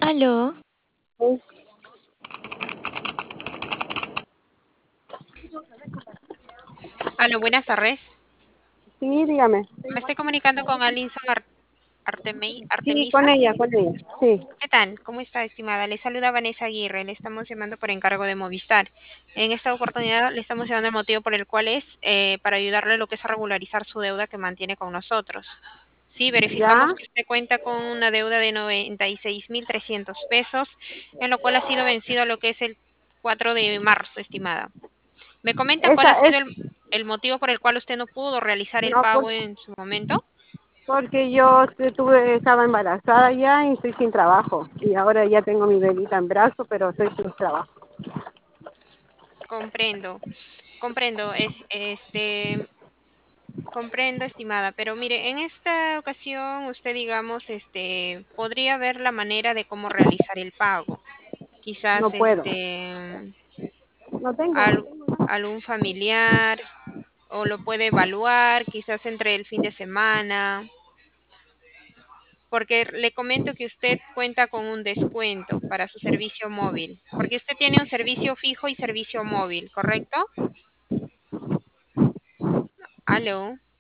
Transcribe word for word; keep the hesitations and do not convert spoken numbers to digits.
Aló, Sí, Aló, buenas tardes. sí, dígame. Me estoy comunicando con Alinson Ar- Artemi- Sí, Artemisa. con ella, con ella. Sí, ¿Qué tal? ¿Cómo está, estimada? Le saluda Vanessa Aguirre. Le estamos llamando por encargo de Movistar. En esta oportunidad le estamos llamando el motivo por el cual es eh, para ayudarle a lo que es a regularizar su deuda que mantiene con nosotros. Sí, verificamos ya. que usted cuenta con una deuda de noventa y seis mil trescientos pesos, en lo cual ha sido vencido a lo que es el cuatro de marzo, estimada. ¿Me comenta cuál Esa ha es, sido el, el motivo por el cual usted no pudo realizar el no, pago por- en su momento? porque yo estuve, estaba embarazada ya y estoy sin trabajo. Y ahora ya tengo mi bebita en brazo, pero estoy sin trabajo. Comprendo, comprendo, es, este, comprendo, estimada, pero mire, en esta ocasión usted, digamos, este, podría ver la manera de cómo realizar el pago. No Quizás, puedo. este, No tengo, no al- tengo nada. algún familiar o lo puede evaluar, quizás entre el fin de semana, porque le comento que usted cuenta con un descuento para su servicio móvil, porque usted tiene un servicio fijo y servicio móvil, ¿correcto? Aló.